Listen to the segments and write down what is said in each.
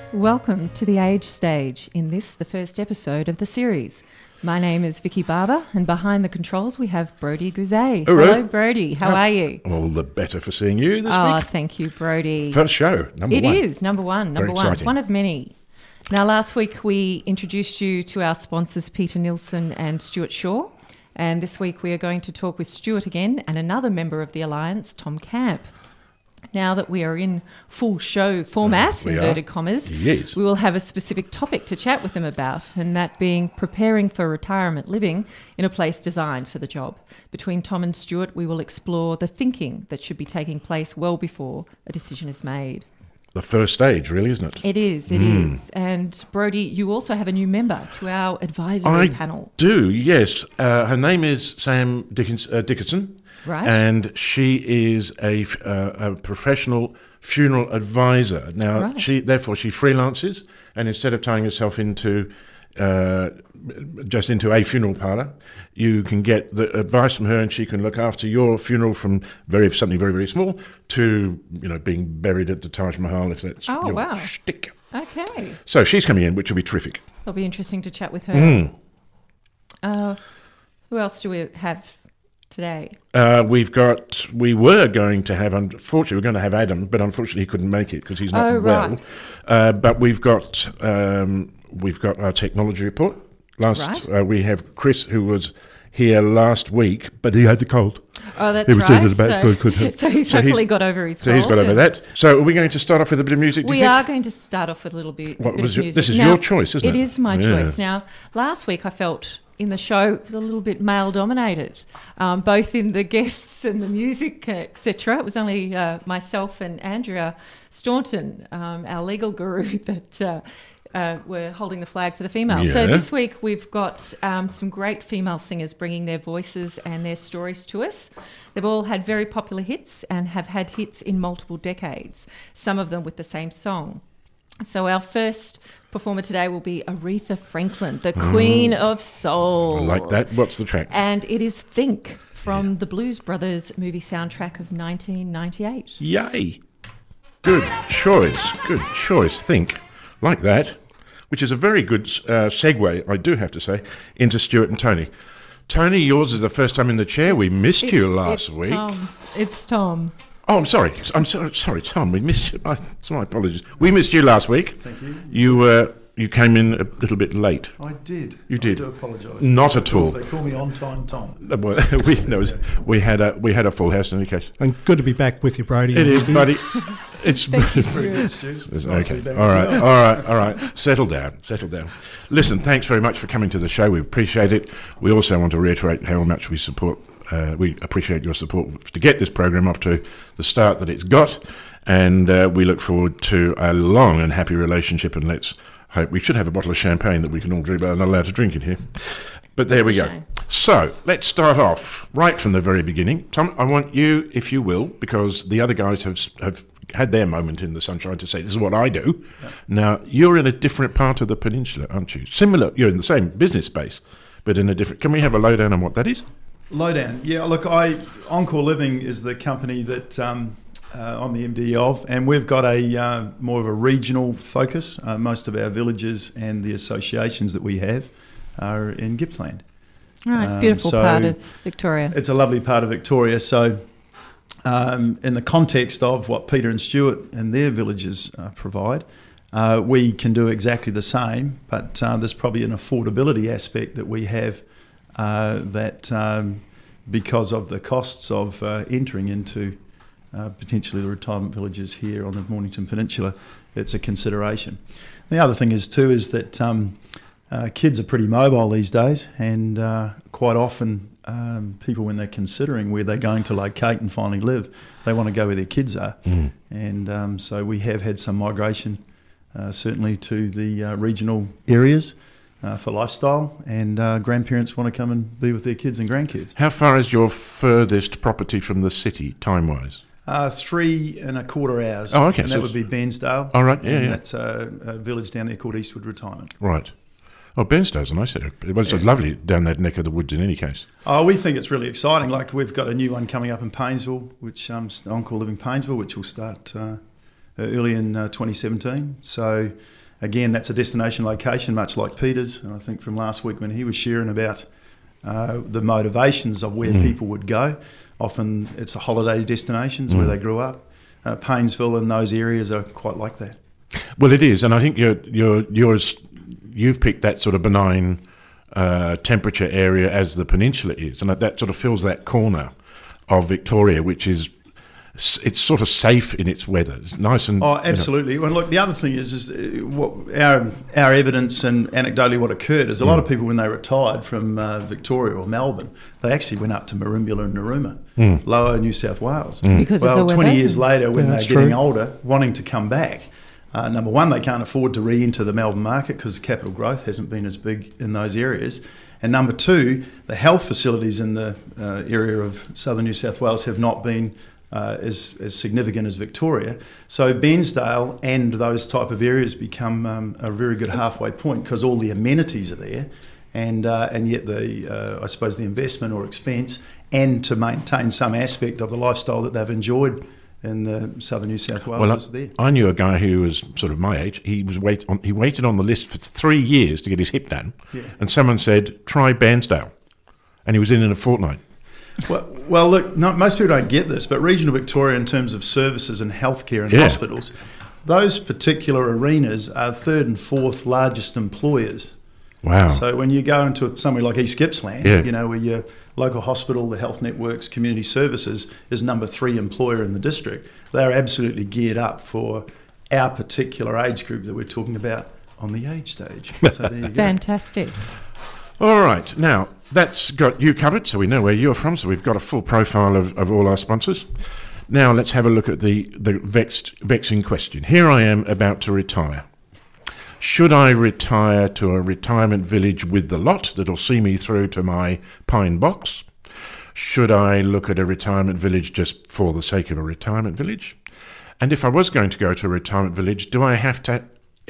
Welcome to the Age Stage in this, the first episode of the series. My name is Vicky Barber, and behind the controls we have Brodie Guzay. Hello, Brodie. How are you? All the better for seeing you this week. Oh, thank you, Brodie. First show, number one. It is, number one. Very exciting. One of many. Now, last week we introduced you to our sponsors, Peter Nielsen and Stuart Shaw. And this week we are going to talk with Stuart again and another member of the Alliance, Tom Camp. Now that we are in full show format, inverted commas, yes, we will have a specific topic to chat with them about, and that being preparing for retirement living in a place designed for the job. Between Tom and Stuart, we will explore the thinking that should be taking place well before a decision is made. The first stage, really, isn't it? It is. And Brodie, you also have a new member to our advisory panel. I do, yes. Her name is Sam Dickinson. Right. And she is a professional funeral advisor. Now, she freelances, and instead of tying herself into just into a funeral parlour, you can get the advice from her, and she can look after your funeral from something very, very small to being buried at the Taj Mahal, if that's your shtick. Okay. So she's coming in, which will be terrific. It'll be interesting to chat with her. Who else do we have today? We were going to have Adam, but unfortunately he couldn't make it because he's not well. But we've got our technology report. We have Chris, who was here last week, but he had the cold. Oh, that's right. So he's hopefully got over his cold. So he's got over that. So are we going to start off with a bit of music? We are going to start off with a little bit of music. This is your choice, isn't it? It is my choice. Now, last week I felt in the show it was a little bit male-dominated, both in the guests and the music, etc. It was only myself and Andrea Staunton, our legal guru, that were holding the flag for the females. Yeah. So this week we've got some great female singers bringing their voices and their stories to us. They've all had very popular hits and have had hits in multiple decades, some of them with the same song. So our first performer today will be Aretha Franklin, the Queen of Soul. I like that. What's the track? And it is Think from the Blues Brothers movie soundtrack of 1998. Yay. Good choice. Think. Like that. Which is a very good segue, I do have to say, into Stuart and Tony. Tony, yours is the first time in the chair. We missed you last week. It's Tom. Oh, I'm sorry, Tom. We missed you. My apologies. We missed you last week. Thank you. You came in a little bit late. I did. You did. I do apologise. Not at all. They call me on time Tom. Well, we had a full house in any case. And good to be back with you, Brodie. It is, buddy. It's Very good, Stu. It's nice to be back All right. Settle down. Listen, thanks very much for coming to the show. We appreciate it. We also want to reiterate how much we appreciate your support to get this program off to the start that it's got, and we look forward to a long and happy relationship, and let's hope we should have a bottle of champagne that we can all drink, but I'm not allowed to drink in here. But there we go. Shame. So let's start off right from the very beginning. Tom, I want you, if you will, because the other guys have had their moment in the sunshine to say, this is what I do. Yeah. Now, you're in a different part of the peninsula, aren't you? Similar, you're in the same business space, but in a different... Can we have a lowdown on what that is? Lowdown. Yeah, look, Encore Living is the company that I'm the MD of, and we've got a more of a regional focus. Most of our villages and the associations that we have are in Gippsland. All right, beautiful part of Victoria. It's a lovely part of Victoria. So in the context of what Peter and Stuart and their villages provide, we can do exactly the same, but there's probably an affordability aspect that we have because of the costs of entering into potentially the retirement villages here on the Mornington Peninsula, it's a consideration. The other thing is that kids are pretty mobile these days, and quite often people, when they're considering where they're going to locate and finally live, they want to go where their kids are. And so we have had some migration certainly to the regional areas for lifestyle, and grandparents want to come and be with their kids and grandkids. How far is your furthest property from the city, time-wise? 3.25 hours. Oh, okay. And that would be Bairnsdale. Oh, right, yeah. That's a village down there called Eastwood Retirement. Right. Oh, Bairnsdale's a nice area. It's lovely down that neck of the woods in any case. Oh, we think it's really exciting. Like, we've got a new one coming up in Paynesville, which Encore Living Paynesville, which will start early in 2017. So again, that's a destination location, much like Peter's. And I think from last week when he was sharing about the motivations of where people would go, often it's the holiday destinations where they grew up. Paynesville and those areas are quite like that. Well, it is, and I think you've picked that sort of benign temperature area as the peninsula is, and that sort of fills that corner of Victoria, which is it's sort of safe in its weather. It's nice and absolutely. Well, look, the other thing is what our evidence and anecdotally what occurred is a lot of people when they retired from Victoria or Melbourne, they actually went up to Merimbula and Narooma, lower New South Wales. Because of the weather. 20 years later, when they're getting older, wanting to come back. Number one, they can't afford to re-enter the Melbourne market because capital growth hasn't been as big in those areas. And number two, the health facilities in the area of southern New South Wales have not been as significant as Victoria. So Bairnsdale and those type of areas become a very good halfway point because all the amenities are there, and yet I suppose the investment or expense and to maintain some aspect of the lifestyle that they've enjoyed in the southern New South Wales is there. I knew a guy who was sort of my age. He waited on the list for 3 years to get his hip done, and someone said, try Bairnsdale, and he was in a fortnight. Well, look, most people don't get this, but regional Victoria, in terms of services and healthcare and hospitals, those particular arenas are third and fourth largest employers. Wow. So when you go into somewhere like East Gippsland, where your local hospital, the health networks, community services is number 3 employer in the district, they're absolutely geared up for our particular age group that we're talking about on the age stage. So there you go. Fantastic. All right. Now, that's got you covered, so we know where you're from, so we've got a full profile of all our sponsors. Now let's have a look at the vexing question. Here I am about to retire. Should I retire to a retirement village with the lot that'll see me through to my pine box? Should I look at a retirement village just for the sake of a retirement village? And if I was going to go to a retirement village, that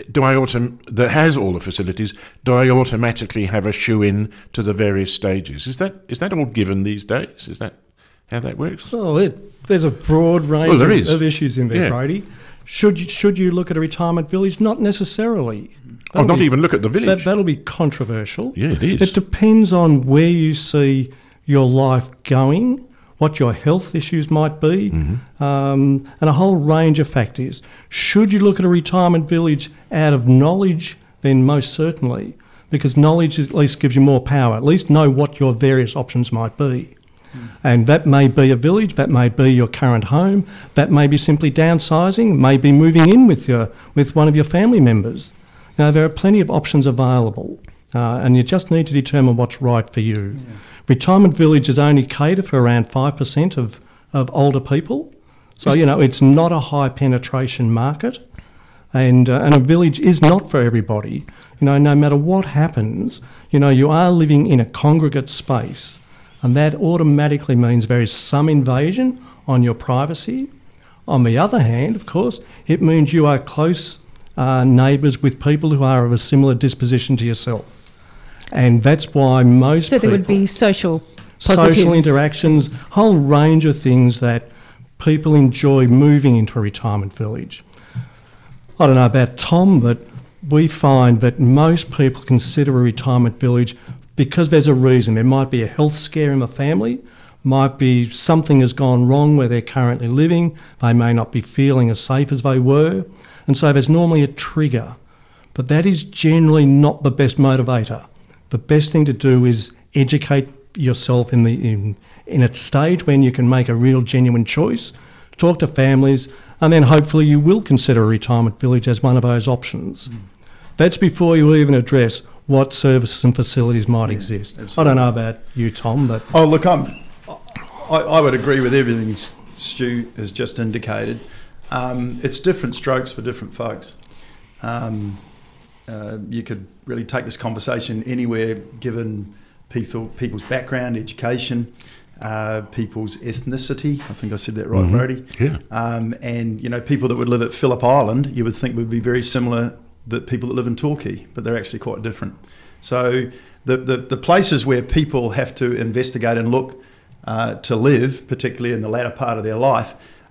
has all the facilities, do I automatically have a shoe-in to the various stages? Is that all given these days? Is that how that works? Oh, there's a broad range of issues in there, Brady. Should you look at a retirement village? Not necessarily. Not even look at the village. That'll be controversial. Yeah, it is. It depends on where you see your life going, what your health issues might be, and a whole range of factors. Should you look at a retirement village out of knowledge? Then most certainly, because knowledge at least gives you more power. At least know what your various options might be. And that may be a village, that may be your current home, that may be simply downsizing, may be moving in with one of your family members. Now, there are plenty of options available, and you just need to determine what's right for you. Yeah. Retirement villages only cater for around 5% of older people, so it's not a high penetration market, and a village is not for everybody. No matter what happens, you are living in a congregate space. And that automatically means there is some invasion on your privacy. On the other hand, of course, it means you are close neighbours with people who are of a similar disposition to yourself. And that's why most So there would be social positives. Social interactions, whole range of things that people enjoy moving into a retirement village. I don't know about Tom, but we find that most people consider a retirement village because there's a reason. There might be a health scare in the family, might be something has gone wrong where they're currently living, they may not be feeling as safe as they were, and so there's normally a trigger. But that is generally not the best motivator. The best thing to do is educate yourself in a stage when you can make a real genuine choice, talk to families, and then hopefully you will consider a retirement village as one of those options. That's before you even address what services and facilities might exist. Absolutely. I don't know about you, Tom, but... Oh, look, I would agree with everything Stu has just indicated. It's different strokes for different folks. You could really take this conversation anywhere, given people's background, education, people's ethnicity. I think I said that right, Brody. Yeah. And, people that would live at Phillip Island, you would think would be very similar that people that live in Torquay, but they're actually quite different. So the places where people have to investigate and look to live, particularly in the latter part of their life,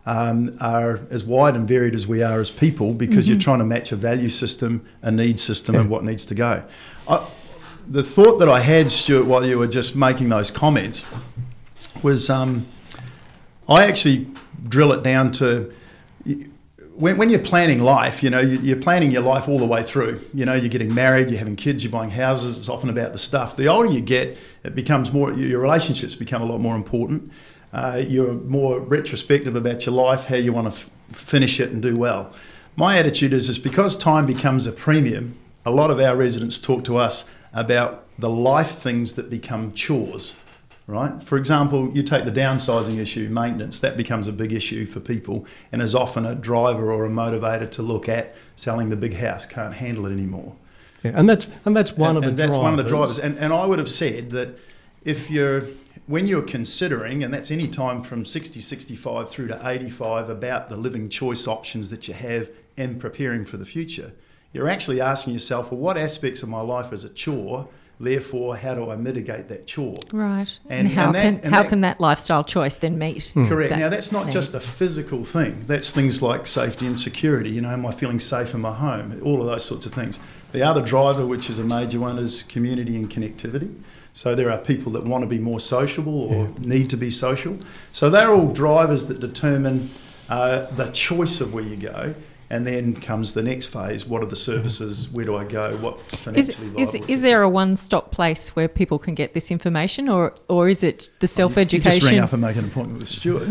are as wide and varied as we are as people, because you're trying to match a value system, a need system, and what needs to go. The thought that I had, Stuart, while you were just making those comments was I actually drill it down to when you're planning life, you're planning your life all the way through. You're getting married, you're having kids, you're buying houses. It's often about the stuff. The older you get, it becomes more, your relationships become a lot more important. You're more retrospective about your life, how you want to finish it and do well. My attitude is because time becomes a premium, a lot of our residents talk to us about the life things that become chores. Right? For example, you take the downsizing issue, maintenance, that becomes a big issue for people and is often a driver or a motivator to look at selling the big house, can't handle it anymore. Yeah, and that's one of the drivers. That's one of the drivers. And I would have said that when you're considering, and that's any time from 60, 65 through to 85, about the living choice options that you have and preparing for the future, you're actually asking yourself, well, what aspects of my life is a chore? Therefore, how do I mitigate that chore? Right. And how can that lifestyle choice then meet? Correct. Now, that's not just a physical thing. That's things like safety and security. Am I feeling safe in my home? All of those sorts of things. The other driver, which is a major one, is community and connectivity. So there are people that want to be more sociable or need to be social. So they're all drivers that determine the choice of where you go. And then comes the next phase. What are the services? Where do I go? What's financially viable? Is there a one-stop place where people can get this information, or is it the self-education? You just ring up and make an appointment with Stuart.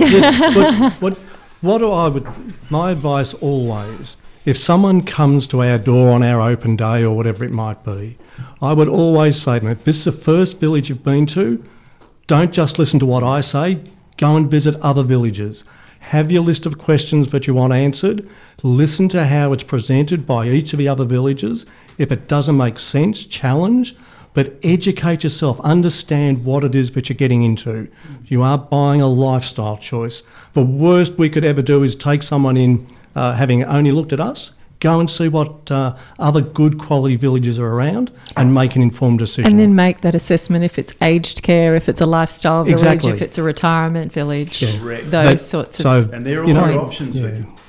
My advice always, if someone comes to our door on our open day or whatever it might be, I would always say to them, if this is the first village you've been to, don't just listen to what I say, go and visit other villages. Have your list of questions that you want answered. Listen to how it's presented by each of the other villages. If it doesn't make sense, challenge, but educate yourself. Understand what it is that you're getting into. You are buying a lifestyle choice. The worst we could ever do is take someone in having only looked at us, go and see what other good quality villages are around and make an informed decision. And then make that assessment if it's aged care, if it's a lifestyle village, if it's a retirement village, sorts of and they're all options.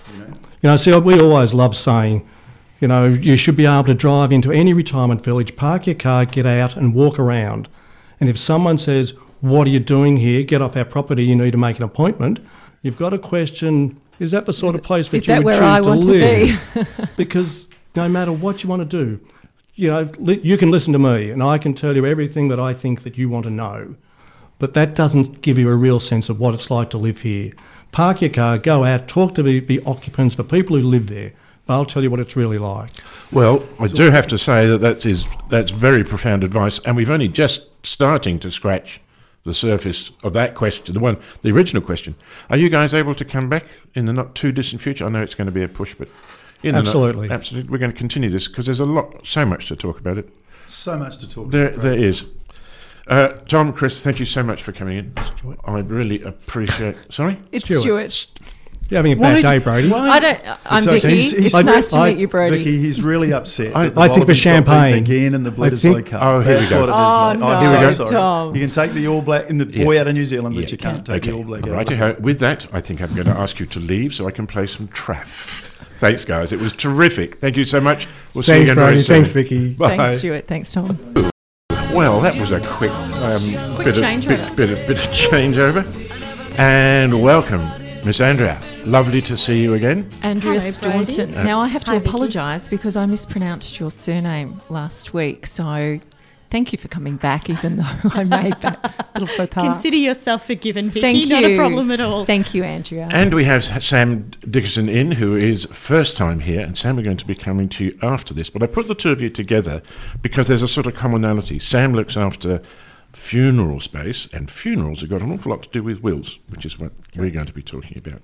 See, we always love saying, you should be able to drive into any retirement village, park your car, get out and walk around. And if someone says, what are you doing here? Get off our property, you need to make an appointment. You've got to question, is that the sort of place that you would choose to live? Because no matter what you want to do, you can listen to me and I can tell you everything that I think that you want to know. But that doesn't give you a real sense of what it's like to live here. Park your car, go out, talk to the occupants, the people who live there. They'll tell you what it's really like. Well, I do have to say that's very profound advice, and we've only just starting to scratch the surface of that question, the original question. Are you guys able to come back in the not too distant future? I know it's going to be a push, but absolutely, we're going to continue this because there's so much to talk about it. So much to talk about. There is. Tom, Chris, thank you so much for coming in. Stuart. I really appreciate. Sorry, it's Stuart. You're having a bad day, Brody. I'm Vicky. It's nice to meet you, Brody. Vicky, he's really upset. I think the champagne again and the Bledisloe Cup. Oh, here we go. That's what it is, mate. I'm so sorry. Tom. You can take the All Black and the boy out of New Zealand, but you can't take the All Black out. Right. With that, I think I'm going to ask you to leave so I can play some Traff. Thanks, guys. It was terrific. Thank you so much. We'll see you again very soon. Thanks, Vicky. Bye. Thanks, Stuart. Thanks, Tom. Well, that was a quick bit of changeover. And welcome, Miss Andrea. Lovely to see you again. Andrea Staunton. Now, I have to apologise because I mispronounced your surname last week. So thank you for coming back, even though I made that little faux pas. Consider yourself forgiven, Vicky. Thank you. Not a problem at all. Thank you, Andrea. And we have Sam Dickerson in, who is first time here. And Sam, we're going to be coming to you after this. But I put the two of you together because there's a sort of commonality. Sam looks after funeral space, and funerals have got an awful lot to do with wills, which is what we're going to be talking about.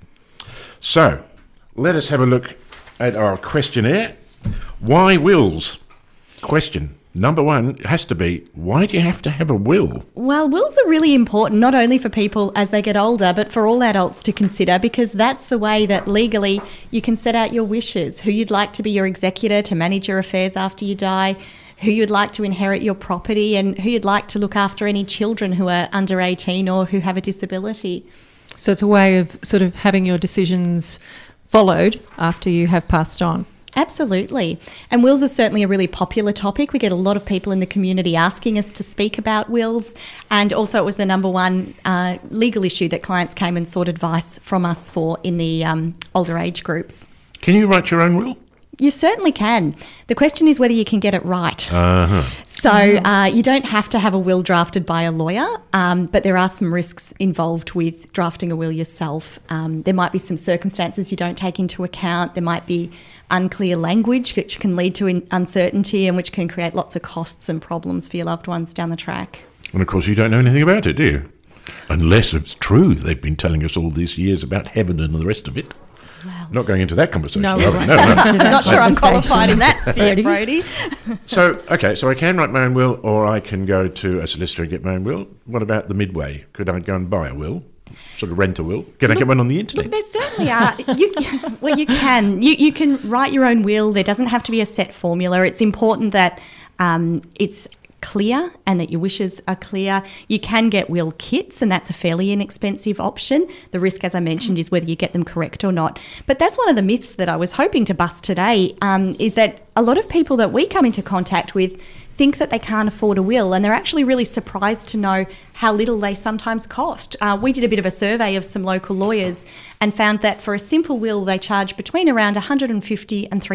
So, let us have a look at our questionnaire. Why wills? Question number one has to be, why do you have to have a will? Well, wills are really important, not only for people as they get older, but for all adults to consider, because that's the way that legally you can set out your wishes, who you'd like to be your executor to manage your affairs after you die, who you'd like to inherit your property, and who you'd like to look after any children who are under 18 or who have a disability. So it's a way of sort of having your decisions followed after you have passed on. Absolutely. And wills are certainly a really popular topic. We get a lot of people in the community asking us to speak about wills. And also it was the number one legal issue that clients came and sought advice from us for in the older age groups. Can you write your own will? You certainly can. The question is whether you can get it right. Uh-huh. So you don't have to have a will drafted by a lawyer, but there are some risks involved with drafting a will yourself. There might be some circumstances you don't take into account. There might be unclear language, which can lead to uncertainty and which can create lots of costs and problems for your loved ones down the track. And of course you don't know anything about it, do you? Unless it's true they've been telling us all these years about heaven and the rest of it. Well, Not going into that conversation. No, are we? we No. I'm not sure I'm qualified in that sphere, Brody. So I can write my own will, or I can go to a solicitor and get my own will. What about the midway? Could I go and buy a will? Sort of rent a will? Can I get one on the internet? Look, there certainly are. You can. You can write your own will. There doesn't have to be a set formula. It's important that it's clear and that your wishes are clear. You can get will kits, and that's a fairly inexpensive option. The risk, as I mentioned, is whether you get them correct or not. But that's one of the myths that I was hoping to bust today, is that a lot of people that we come into contact with think that they can't afford a will, and they're actually really surprised to know how little they sometimes cost. We did a bit of a survey of some local lawyers and found that for a simple will they charge between around $150 and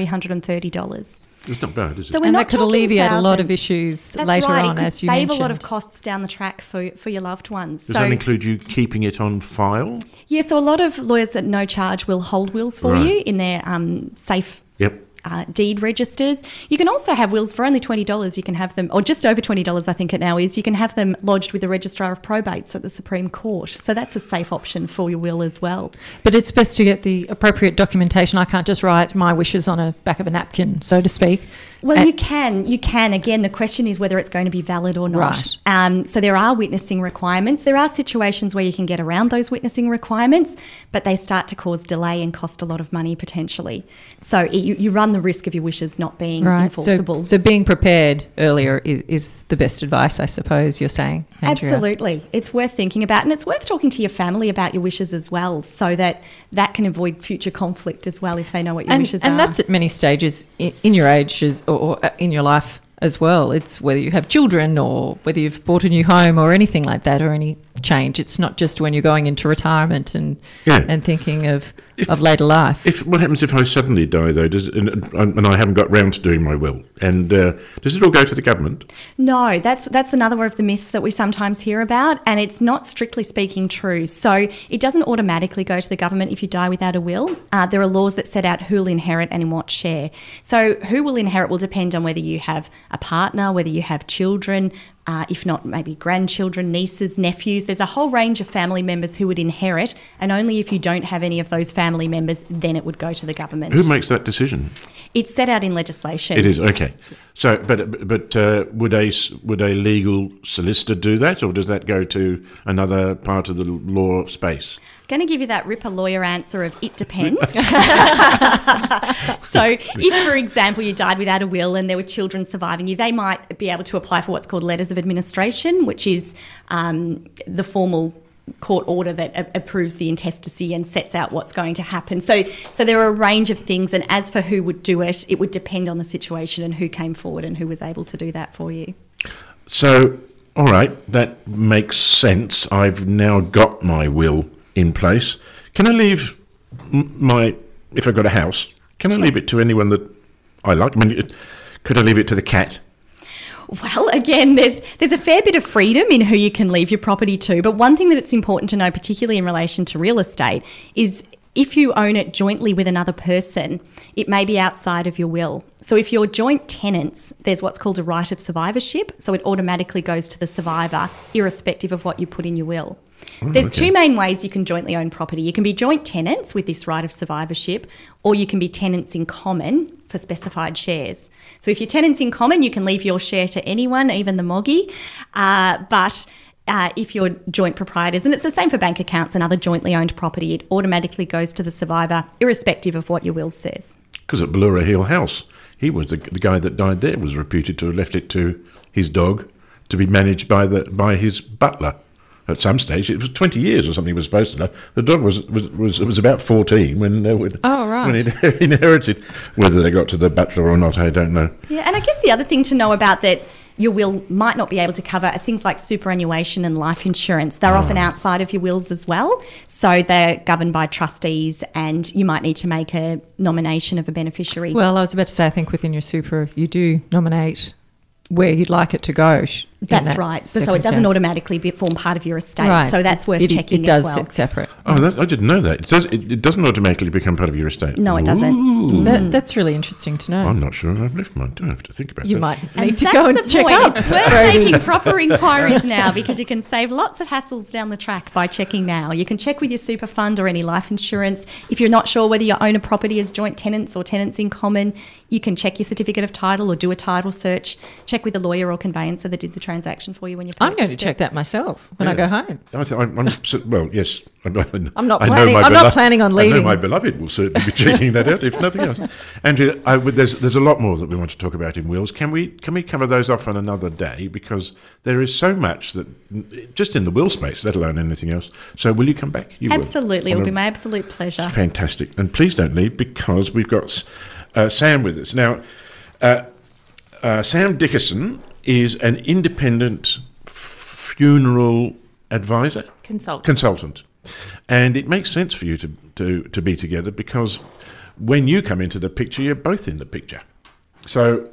$330. It's not bad, is it? So we're And not that could talking alleviate a lot of thousands. issues That's later right. on, It could as you save mentioned. a lot of costs down the track for your loved ones. Does that include you keeping it on file? Yeah, so a lot of lawyers at no charge will hold wills for Right. you in their safe Yep. deed registers. You can also have wills for only $20. You can have them, or just over $20 I think it now is, you can have them lodged with the Registrar of Probates at the Supreme Court. So that's a safe option for your will as well. But it's best to get the appropriate documentation. I can't just write my wishes on a back of a napkin, so to speak. Well, you can. Again, the question is whether it's going to be valid or not. Right. So there are witnessing requirements. There are situations where you can get around those witnessing requirements, but they start to cause delay and cost a lot of money potentially. So you run the risk of your wishes not being enforceable. So being prepared earlier is the best advice, I suppose you're saying, Andrea. Absolutely. It's worth thinking about, and it's worth talking to your family about your wishes as well, so that can avoid future conflict as well if they know what your wishes are. And that's at many stages in your ages or in your life as well. It's whether you have children or whether you've bought a new home or anything like that, or any change. It's not just when you're going into retirement and thinking of later life. What happens if I suddenly die, though, and I haven't got round to doing my will? And does it all go to the government? No, that's another of the myths that we sometimes hear about, and it's not strictly speaking true. So it doesn't automatically go to the government if you die without a will. There are laws that set out who will inherit and in what share. So who will inherit will depend on whether you have a partner, whether you have children, if not maybe grandchildren, nieces, nephews. There's a whole range of family members who would inherit, and only if you don't have any of those family members, then it would go to the government. Who makes that decision? It's set out in legislation. It is, okay. So, but would a legal solicitor do that, or does that go to another part of the law space? Going to give you that ripper lawyer answer of it depends. So if, for example, you died without a will and there were children surviving you, they might be able to apply for what's called letters of administration, which is the formal court order that approves the intestacy and sets out what's going to happen. So there are a range of things, and as for who would do it, it would depend on the situation and who came forward and who was able to do that for you. So, all right, that makes sense. I've now got my will in place. Can I leave if I've got a house, can I leave it to anyone that I like? I mean, could I leave it to the cat? Well, again, there's a fair bit of freedom in who you can leave your property to, but one thing that it's important to know, particularly in relation to real estate, is if you own it jointly with another person, it may be outside of your will. So if you're joint tenants, there's what's called a right of survivorship, so it automatically goes to the survivor, irrespective of what you put in your will. There's two main ways you can jointly own property. You can be joint tenants with this right of survivorship, or you can be tenants in common for specified shares. So if you're tenants in common, you can leave your share to anyone, even the moggy. But if you're joint proprietors, and it's the same for bank accounts and other jointly owned property, it automatically goes to the survivor, irrespective of what your will says. Because at Ballura Hill House, he was the guy that died there was reputed to have left it to his dog to be managed by his butler. at some stage. It was 20 years or something he was supposed to know. The dog was about 14 when when he inherited. Whether they got to the butler or not, I don't know. Yeah, and I guess the other thing to know about that your will might not be able to cover are things like superannuation and life insurance. They're often outside of your wills as well. So they're governed by trustees, and you might need to make a nomination of a beneficiary. Well, I was about to say, I think within your super, you do nominate where you'd like it to go. That's right. So it doesn't automatically form part of your estate. Right. So that's worth checking it does as well. sit separate. Oh, I didn't know that. It doesn't automatically become part of your estate. No, it doesn't. That's really interesting to know. I'm not sure I've left mine. Don't have to think about that. You might And need to that's go the and check point. up. It's worth making proper inquiries now, because you can save lots of hassles down the track by checking now. You can check with your super fund or any life insurance. If you're not sure whether you own a property as joint tenants or tenants in common, you can check your certificate of title or do a title search. Check with a lawyer or conveyancer that did the transaction for you when you purchased I'm going to check that myself when I go home. Well, yes. I'm not planning on leaving. I know my beloved will certainly be checking that out, if nothing else. Andrea, there's a lot more that we want to talk about in wills. Can we cover those off on another day? Because there is so much that just in the will space, let alone anything else. So will you come back? You Absolutely. will. It will be my absolute pleasure. Fantastic. And please don't leave, because we've got Sam with us. Now, Sam Dickerson is an independent funeral advisor? Consultant. And it makes sense for you to be together, because when you come into the picture, you're both in the picture. So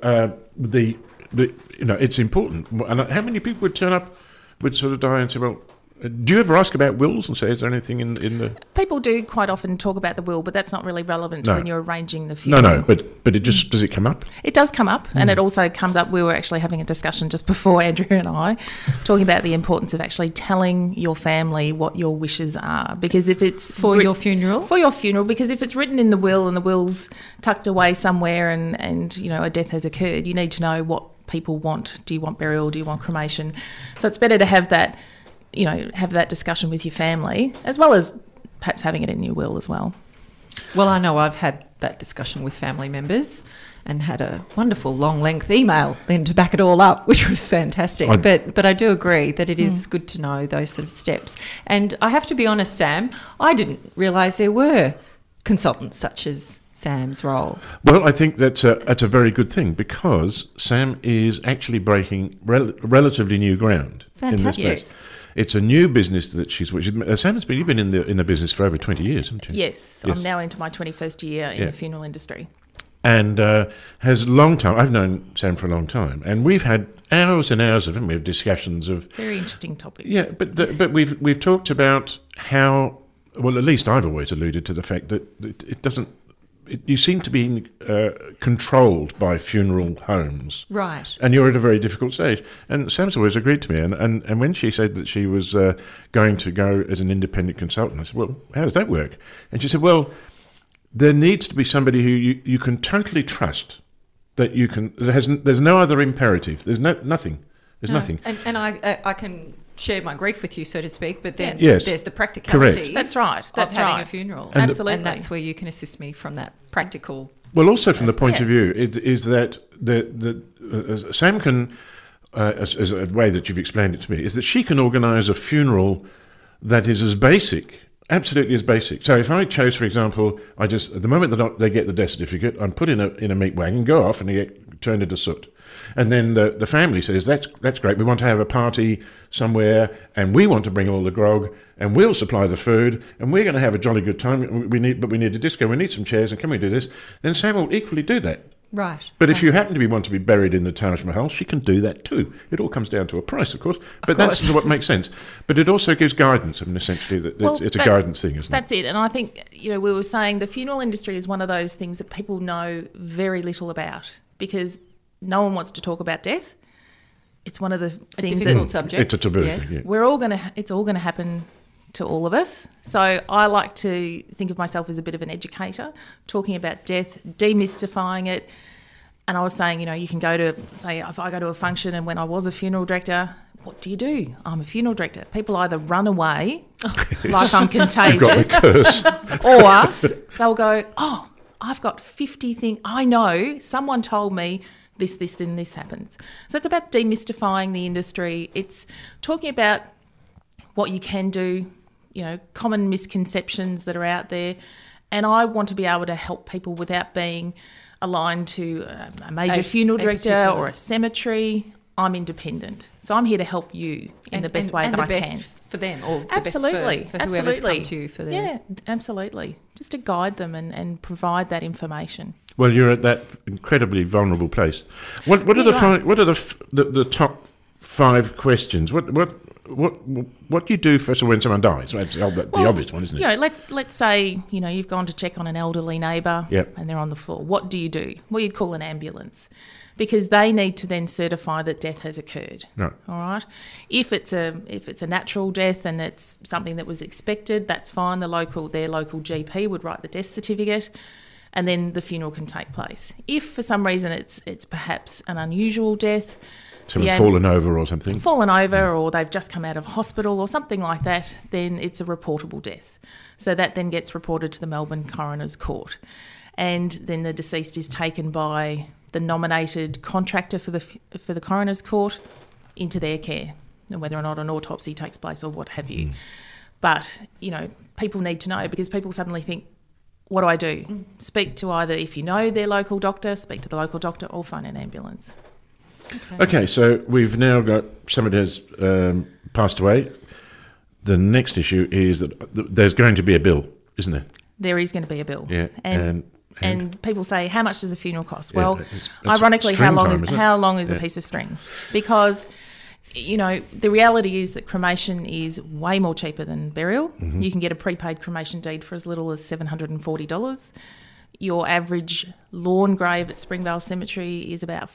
it's important. And how many people would turn up, would sort of die and say, well, do you ever ask about wills and say, is there anything in the... People do quite often talk about the will, but that's not really relevant when you're arranging the funeral. No, but it just, does it come up? It does come up, and it also comes up. We were actually having a discussion just before, Andrew and I, talking about the importance of actually telling your family what your wishes are. Because if it's... your funeral? For your funeral, because if it's written in the will and the will's tucked away somewhere and a death has occurred, you need to know what people want. Do you want burial? Do you want cremation? So it's better to have that... have that discussion with your family, as well as perhaps having it in your will as well. Well, I know I've had that discussion with family members and had a wonderful long-length email then to back it all up, which was fantastic. But I do agree that it is good to know those sort of steps. And I have to be honest, Sam, I didn't realise there were consultants such as Sam's role. Well, I think that's a very good thing, because Sam is actually breaking relatively new ground. Fantastic. In this space. It's a new business that Sam, you've been in the business for over 20 years, haven't you? Yes. I'm now into my 21st year in the funeral industry. And has a long time. I've known Sam for a long time, and we've had hours and hours of discussions of very interesting topics. Yeah, but we've talked about how, well, at least I've always alluded to the fact that it doesn't. You seem to be controlled by funeral homes. Right. And you're at a very difficult stage. And Sam's always agreed to me. And when she said that she was going to go as an independent consultant, I said, well, how does that work? And she said, well, there needs to be somebody who you can totally trust, that you can... There's no other imperative. There's nothing. There's nothing. And I can... share my grief with you, so to speak, but then yes, there's the practicality. correct. That's right. That's of having right. a funeral. Absolutely. And that's where you can assist me from that practical. Well, also from the point of view, is that Sam can, as a way that you've explained it to me, is that she can organise a funeral that is as basic, absolutely as basic. So if I chose, for example, at the moment that they get the death certificate, I'm put in a meat wagon, go off, and they get turned into soot. And then the family says, that's great, we want to have a party somewhere, and we want to bring all the grog, and we'll supply the food, and we're going to have a jolly good time, we need a disco, we need some chairs, and can we do this? Then Sam will equally do that. Right. But if you happen to want to be buried in the Taj Mahal, she can do that too. It all comes down to a price, of course, but that's what makes sense. But it also gives guidance. I mean, essentially, it's a guidance thing, isn't it? That's it. And I think, we were saying the funeral industry is one of those things that people know very little about, because no one wants to talk about death. It's one of the things difficult subject. It's a taboo yes. thing. Yeah. It's all going to happen to all of us. So I like to think of myself as a bit of an educator, talking about death, demystifying it. And I was saying, you can go to, say, if I go to a function, and when I was a funeral director, what do you do? I'm a funeral director. People either run away, like I'm contagious, or they'll go, oh, I've got 50 things. I know someone told me this, and this happens. So it's about demystifying the industry. It's talking about what you can do, common misconceptions that are out there. And I want to be able to help people without being aligned to a major funeral director or a cemetery. I'm independent. So I'm here to help you in the best way that I can. For them, or the absolutely, best for whoever's come to you for them. Yeah, absolutely. Just to guide them and provide that information. Well, you're at that incredibly vulnerable place. What are the top 5 questions? What do you do first of all when someone dies? Well, it's the obvious one, isn't it? Let's say you've gone to check on an elderly neighbour, and they're on the floor. What do you do? Well, you'd call an ambulance, because they need to then certify that death has occurred. Right. All right. If it's a natural death and it's something that was expected, that's fine. Their local GP would write the death certificate, and then the funeral can take place. If for some reason it's perhaps an unusual death, someone's fallen over or something, or they've just come out of hospital or something like that, then it's a reportable death. So that then gets reported to the Melbourne Coroner's Court, and then the deceased is taken by the nominated contractor for the Coroner's Court into their care, and whether or not an autopsy takes place or what have you. But, people need to know, because people suddenly think, what do I do? Speak to either, if you know their local doctor, speak to the local doctor, or phone an ambulance. Okay, so we've now got somebody has passed away. The next issue is that there's going to be a bill, isn't there? There is going to be a bill. Yeah, and people say, how much does a funeral cost? Well, ironically, how long is a piece of string? Because, the reality is that cremation is way more cheaper than burial. Mm-hmm. You can get a prepaid cremation deed for as little as $740. Your average lawn grave at Springvale Cemetery is about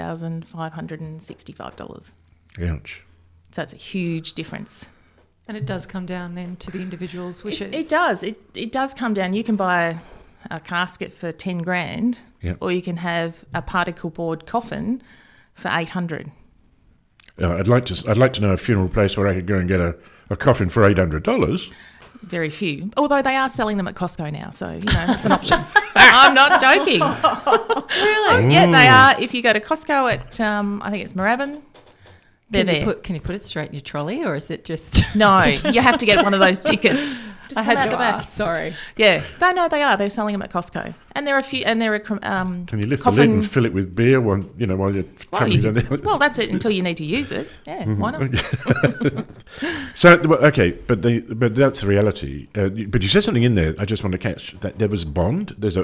$4,565. Ouch. So it's a huge difference. And it does come down then to the individual's wishes. It does. It does come down. You can buy a casket for $10,000, or you can have a particle board coffin for $800. I'd like to know a funeral place where I could go and get a coffin for $800. Very few, although they are selling them at Costco now, so it's an option. I'm not joking. Really? Yeah, they are. If you go to Costco at I think it's Moorabbin, they're there. Can you put it straight in your trolley, or is it just? No, you have to get one of those tickets. Just I had out to the back. ask. Sorry. Yeah, they are. They're selling them at Costco, and there are a few. And there are Can you lift the lid and fill it with beer while you're travelling down there? Well, that's it until you need to use it. Yeah, why not? So okay, but that's the reality. But you said something in there. I just want to catch that there was a bond. There's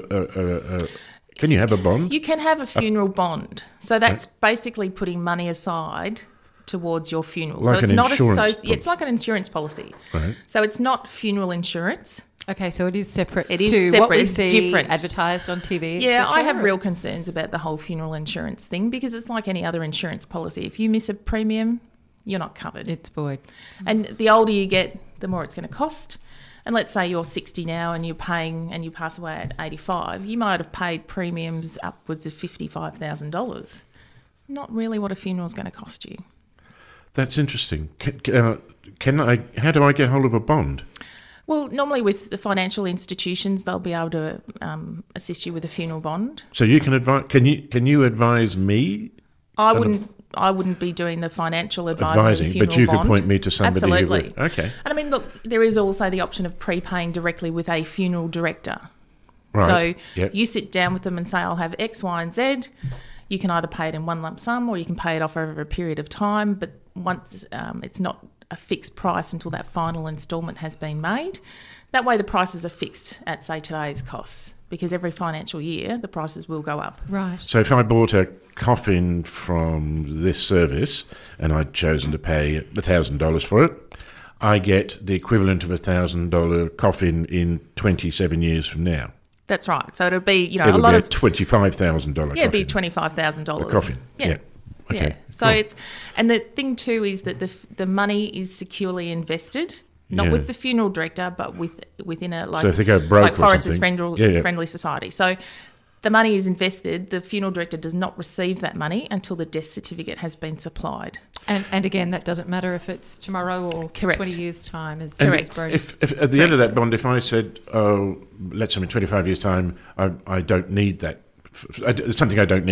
Can you have a bond? You can have a funeral bond. So that's basically putting money aside towards your funeral. Like so it's not it's like an insurance policy. Right. So it's not funeral insurance. Okay, so it is separate. It is to separate. What we it's see different. advertised on TV. Yeah, I have real concerns about the whole funeral insurance thing, because it's like any other insurance policy. If you miss a premium, you're not covered. It's void. And the older you get, the more it's going to cost. And let's say you're 60 now and you're paying, and you pass away at 85, you might have paid premiums upwards of $55,000. It's not really what a funeral is going to cost you. That's interesting. How do I get hold of a bond? Well, normally with the financial institutions, they'll be able to assist you with a funeral bond. So you can advise. Can you advise me? I wouldn't be doing the financial advising, but you could point me to somebody. Absolutely. Who would. Okay. And I mean, look, there is also the option of prepaying directly with a funeral director. Right. So you sit down with them and say, I'll have X, Y, and Z. You can either pay it in one lump sum, or you can pay it off over a period of time. But once it's not a fixed price until that final instalment has been made. That way the prices are fixed at, say, today's costs, because every financial year the prices will go up. Right. So if I bought a coffin from this service and I'd chosen to pay $1,000 for it, I get the equivalent of $1,000 coffin in 27 years from now. That's right. So it'll be, a lot of $25,000 coffin. Yeah, it'd be $25,000. A coffin. Yeah. Okay. Yeah. So it's, and the thing too is that the money is securely invested, not with the funeral director, but within a so if they go broke, like Foresters Friendly Society. So the money is invested. The funeral director does not receive that money until the death certificate has been supplied. And again, that doesn't matter if it's tomorrow or Correct. 20 years' time. Correct. If at the end of that bond, if I said, let's say in 25 years' time, I don't need that, it's something I don't need,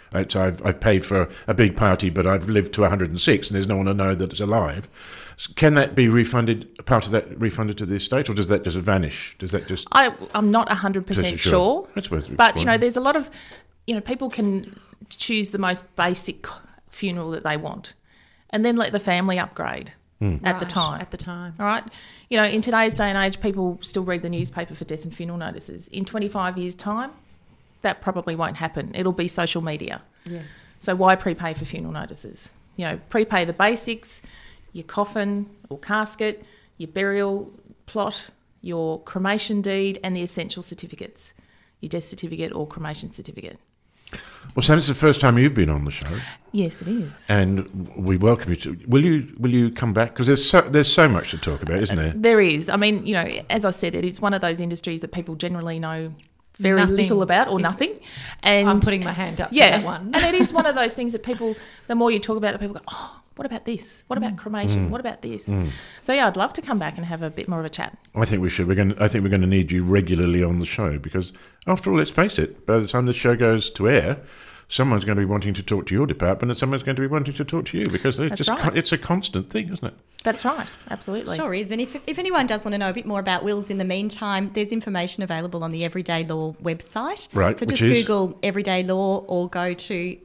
So I've paid for a big party, but I've lived to 106, and there's no one to know that it's alive. Can that be refunded? Part of that refunded to the estate, or does that just vanish? Does that just? I'm not 100% sure. That's worth but exploring. there's a lot of, people can choose the most basic funeral that they want, and then let the family upgrade at the time. At the time. All right. In today's day and age, people still read the newspaper for death and funeral notices. In 25 years' time, that probably won't happen. It'll be social media. Yes. So why prepay for funeral notices? Prepay the basics, your coffin or casket, your burial plot, your cremation deed, and the essential certificates, your death certificate or cremation certificate. Well, Sam, it's the first time you've been on the show, Yes, it is. and we welcome you to. Will you come back? Because there's so much to talk about, isn't there? There is. I mean, as I said, it is one of those industries that people generally know very Nothing. little about or nothing. And I'm putting my hand up for yeah, that one. and it is one of those things that people, the more you talk about it, people go, oh, what about this? What about cremation? What about this? So yeah, I'd love to come back and have a bit more of a chat. I think we should. I think we're going to need you regularly on the show because, after all, let's face it. By the time this show goes to air, someone's going to be wanting to talk to your department, and someone's going to be wanting to talk to you because it's a constant thing, isn't it? That's right, absolutely. Sure is. And if anyone does want to know a bit more about wills in the meantime, there's information available on the Everyday Law website. Right, So which just is? Google Everyday Law or go to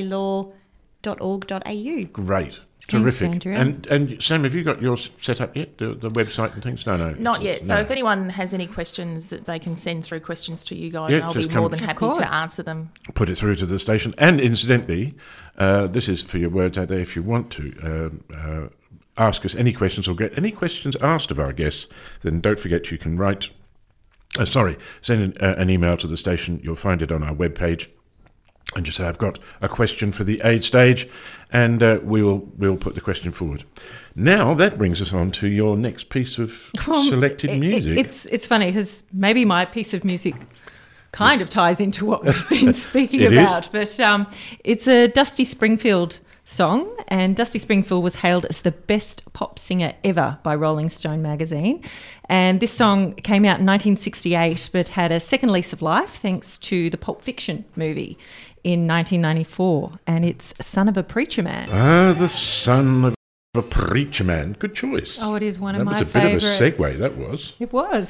everydaylaw.org.au. Great. Terrific. Andrea. And Sam, have you got yours set up yet? The website and things? No. Not yet. So No. if anyone has any questions, that they can send through questions to you guys, Yeah, and I'll just be come- more than Of happy course. to answer them. Put it through to the station. And incidentally, this is for your words out there. If you want to ask us any questions or get any questions asked of our guests, then don't forget you can write. Send an email to the station. You'll find it on our webpage. And just say, I've got a question for the aid stage, and we'll put the question forward. Now, that brings us on to your next piece of selected music. It's funny because maybe my piece of music kind of ties into what we've been speaking It about. But it's a Dusty Springfield song, and Dusty Springfield was hailed as the best pop singer ever by Rolling Stone magazine. And this song came out in 1968 but had a second lease of life thanks to the Pulp Fiction movie in 1994, and it's Son of a Preacher Man. The son of a preacher man. Good choice. Oh, it is one of my That was a bit of a favourites. segue, that was. It was.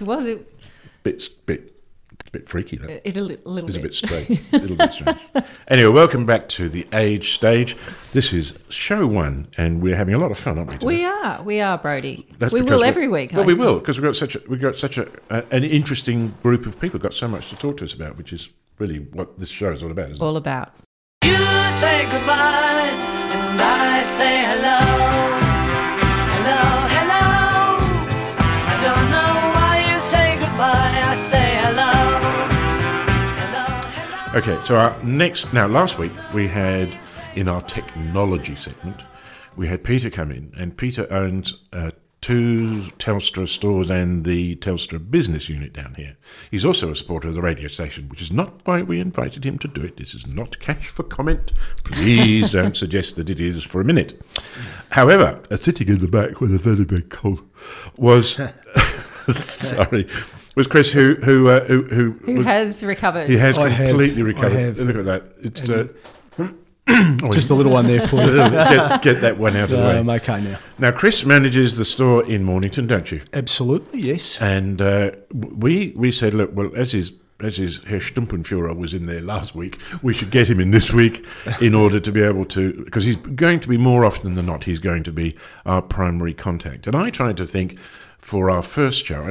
Bit freaky, that. It a little It's a bit. bit strange. A little bit strange. Anyway, welcome back to the Age Stage. This is show 1, and we're having a lot of fun, aren't we? today? We are, Brody. That's We because will we're- every week. Well, I we think. will because we've got such an interesting group of people. Got so much to talk to us about, which is really what this show is all about, isn't it? All about. You say goodbye and I say hello. Hello, hello. I don't know why you say goodbye. I say hello. Hello, hello. Okay, so last week we had, in our technology segment, we had Peter come in, and Peter owns 2 Telstra stores and the Telstra business unit down here. He's also a supporter of the radio station, which is not why we invited him to do it. This is not cash for comment. Please don't suggest that it is for a minute. However, sitting in the back with a very big cold was was Chris, who Has recovered. he has I have, completely I recovered. have. Look at that. It's Just a little one there for you. get that one out of the way. I'm okay now. Now, Chris manages the store in Mornington, don't you? Absolutely, yes. And we said, look, well, as is Herr Stumpenführer was in there last week, we should get him in this week in order to be able to, because he's going to be more often than not, he's going to be our primary contact. And I tried to think, for our first show,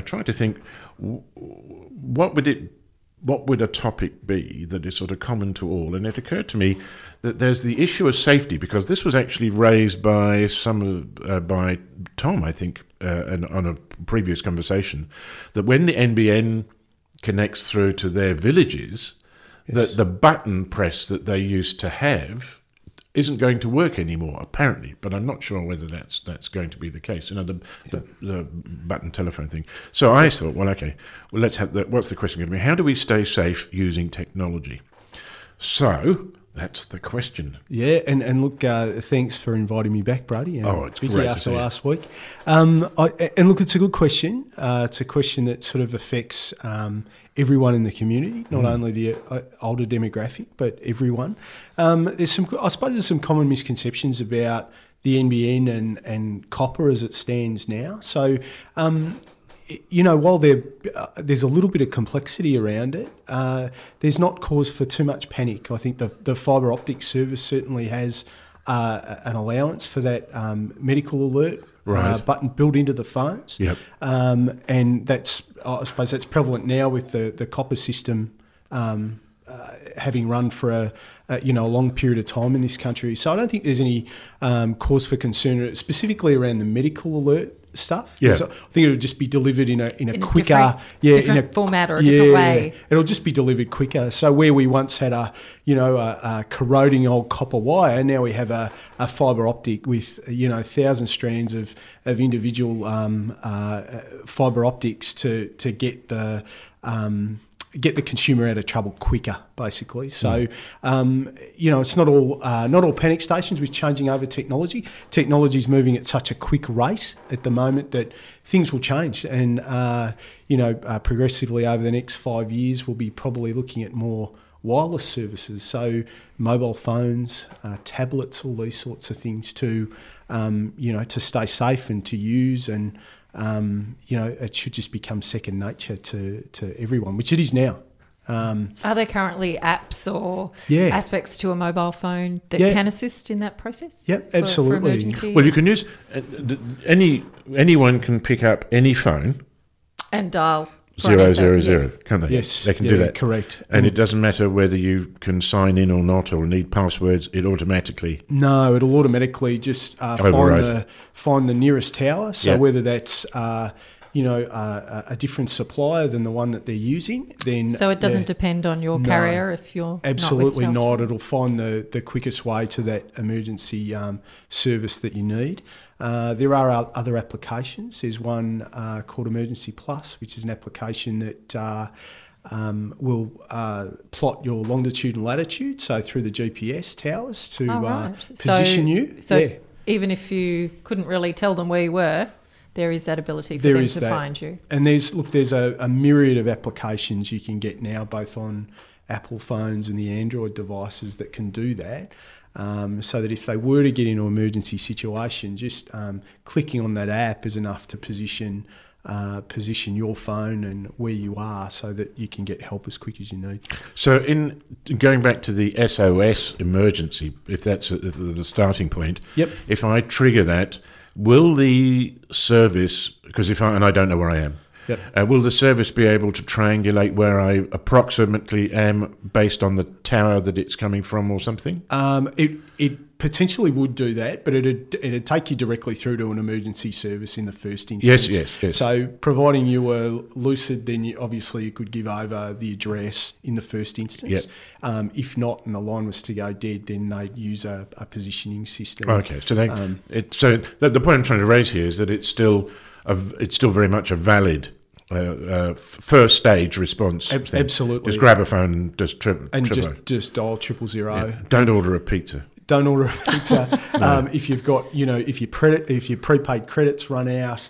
what would a topic be that is sort of common to all? And it occurred to me that there's the issue of safety, because this was actually raised by by Tom, I think, on a previous conversation, that when the NBN connects through to their villages, that the button press that they used to have isn't going to work anymore, apparently. But I'm not sure whether that's going to be the case. The button telephone thing. So I thought, well, okay, let's have what's the question going to be? How do we stay safe using technology? So That's the question. Yeah, and look, thanks for inviting me back, Brady. And It's Vicky, great to after see you. last week. And look, it's a good question. It's a question that sort of affects everyone in the community, not only the older demographic, but everyone. I suppose there's some common misconceptions about the NBN and copper as it stands now. So, while there's a little bit of complexity around it, there's not cause for too much panic. I think the fibre optic service certainly has an allowance for that medical alert button built into the phones. Yep. And I suppose that's prevalent now with the copper system having run for a long period of time in this country. So I don't think there's any cause for concern, specifically around the medical alert stuff. Yeah. So I think it'll just be delivered in a quicker, different format or a different way. It'll just be delivered quicker. So where we once had a corroding old copper wire, now we have a fibre optic with 1,000 strands of individual fibre optics to get the consumer out of trouble quicker, basically. So, it's not all panic stations with changing over technology. Technology is moving at such a quick rate at the moment that things will change. And, progressively over the next 5 years, we'll be probably looking at more wireless services. So mobile phones, tablets, all these sorts of things to stay safe and to use. And, it should just become second nature to everyone, which it is now. Are there currently apps or aspects to a mobile phone that can assist in that process? Yep, absolutely. For emergency? Well, you can use anyone can pick up any phone and dial 000, yes. can't they? Yes, they can do that. Correct. And it doesn't matter whether you can sign in or not or need passwords. It automatically. No, it'll automatically just find the nearest tower. So whether that's a different supplier than the one that they're using, then so it doesn't depend on your carrier if you're absolutely not. With Telstra. It'll find the quickest way to that emergency service that you need. There are other applications. There's one called Emergency Plus, which is an application that will plot your longitude and latitude, so through the GPS towers to position you. So even if you couldn't really tell them where you were, there is that ability for them to find you. And there's a myriad of applications you can get now, both on Apple phones and the Android devices that can do that. So that if they were to get into an emergency situation, just clicking on that app is enough to position your phone and where you are, so that you can get help as quick as you need. So, in going back to the SOS emergency, if that's the starting point, if I trigger that, will the service, because I don't know where I am. Will the service be able to triangulate where I approximately am based on the tower that it's coming from or something? It potentially would do that, but it'd take you directly through to an emergency service in the first instance. Yes. So providing you were lucid, then you could give over the address in the first instance. If not, and the line was to go dead, then they'd use a positioning system. Okay, so the point I'm trying to raise here is that it's still very much a valid first stage response. Absolutely. Just grab a phone and just just dial 000. Yeah. Don't order a pizza. Don't order a pizza. If you've got, if your prepaid credits run out,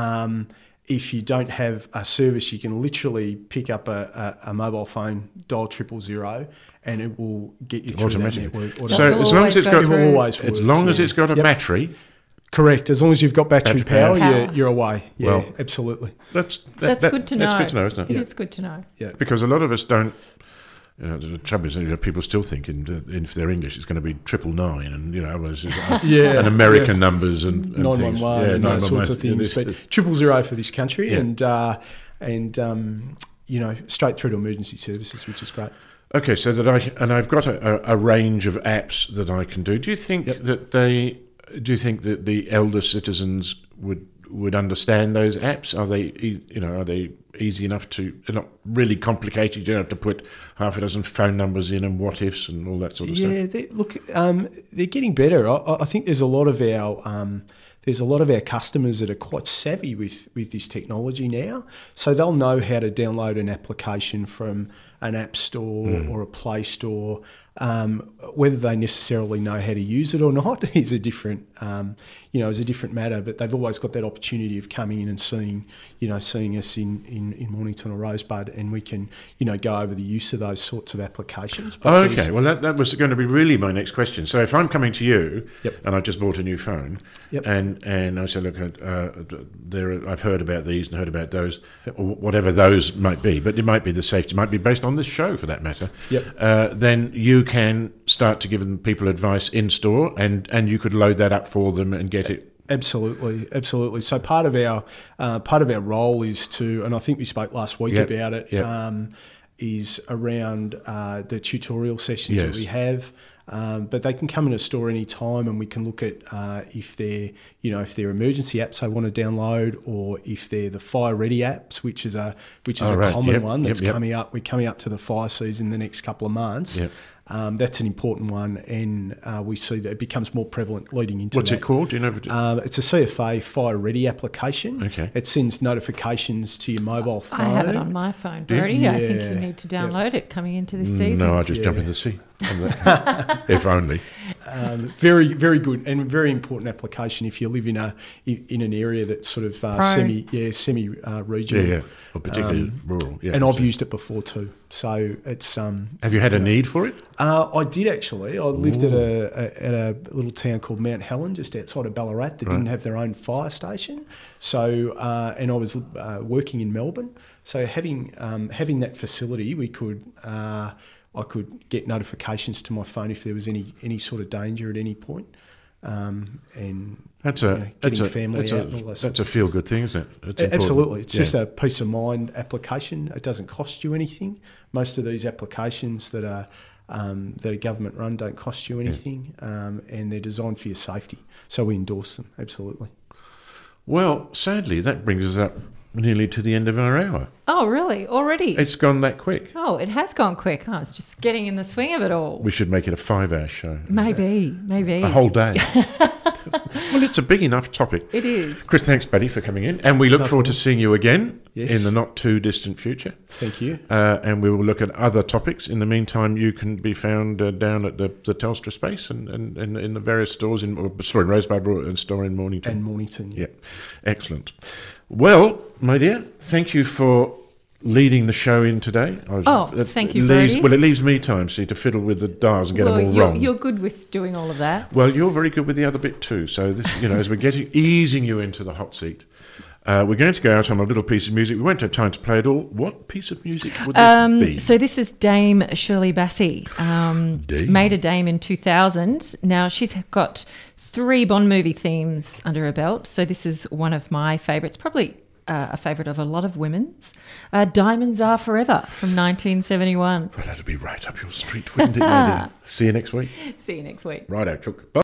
if you don't have a service, you can literally pick up a mobile phone, dial 000, and it will get you through that network. So as long as it's got a battery. Correct. As long as you've got battery power, you're away. Yeah, well, absolutely. That's good to know. That's good to know, isn't it? It is good to know. Yeah. Because a lot of us don't. The trouble is, people still think if they're English, it's going to be 999, and American numbers and 911 and those sorts of things. But 000 for this country, and straight through to emergency services, which is great. Okay, so I've got a range of apps that I can do. Do you think that the elder citizens would understand those apps? Are they easy enough to? They're not really complicated. You don't have to put half a dozen phone numbers in and what ifs and all that sort of stuff. Yeah, they're getting better. I think there's a lot of our customers that are quite savvy with this technology now, so they'll know how to download an application from an app store or a Play Store. Whether they necessarily know how to use it or not is a different, is a different matter. But they've always got that opportunity of coming in and seeing us in Mornington or Rosebud, and we can, go over the use of those sorts of applications. But okay, well that was going to be really my next question. So if I'm coming to you and I just bought a new phone, and I say, look, I've heard about these and heard about those, or whatever those might be, but it might be the safety, might be based on this show for that matter. Then you can start to give them people advice in store, and you could load that up for them and get it. Absolutely. So part of our role is to, and I think we spoke last week about it, is around the tutorial sessions that we have. But they can come in a store any time, and we can look at if they're emergency apps they want to download, or if they're the Fire Ready apps, which is a common one that's coming up. We're coming up to the fire season the next couple of months. That's an important one, and we see that it becomes more prevalent leading into What's it called? Do you know? It's a CFA Fire Ready application. Okay. It sends notifications to your mobile phone. I have it on my phone, Brody. I think you need to download it coming into this season. No, I just jump in the sea. If only. Very, very good and very important application if you live in an area that's sort of semi regional. Or particularly rural. And I've used it before too. So it's. Have you had a need for it? I did actually. I lived at a little town called Mount Helen, just outside of Ballarat, that didn't have their own fire station. So and I was working in Melbourne. So having that facility, we could. I could get notifications to my phone if there was any sort of danger at any point, and getting family out and all that. That's a feel-good thing, isn't it? It's absolutely. It's just a peace of mind application. It doesn't cost you anything. Most of these applications that are government run don't cost you anything, and they're designed for your safety. So we endorse them absolutely. Well, sadly, that brings us up nearly to the end of our hour. Oh, really? Already? It's gone that quick. Oh, it has gone quick. I was just getting in the swing of it all. We should make it a 5-hour show. Maybe. A whole day. Well, it's a big enough topic. It is. Chris, thanks, buddy, for coming in. And we look forward to seeing you again in the not-too-distant future. Thank you. And we will look at other topics. In the meantime, you can be found down at the Telstra space and in the various stores, in Rosebud and store in Mornington. And Mornington, yeah. Excellent. Well, my dear, thank you for leading the show in today. Thank you, Brody. Well, it leaves me time, see, to fiddle with the dials and get them all wrong. You're good with doing all of that. Well, you're very good with the other bit too. So this, as we're easing you into the hot seat, we're going to go out on a little piece of music. We won't have time to play it all. What piece of music would this be? So this is Dame Shirley Bassey. Made a Dame in 2000. Now she's got 3 Bond movie themes under her belt. So this is one of my favourites, probably a favourite of a lot of women's. Diamonds Are Forever from 1971. Well, that'd be right up your street, wouldn't it, lady? See you next week. See you next week. Righto, Chook.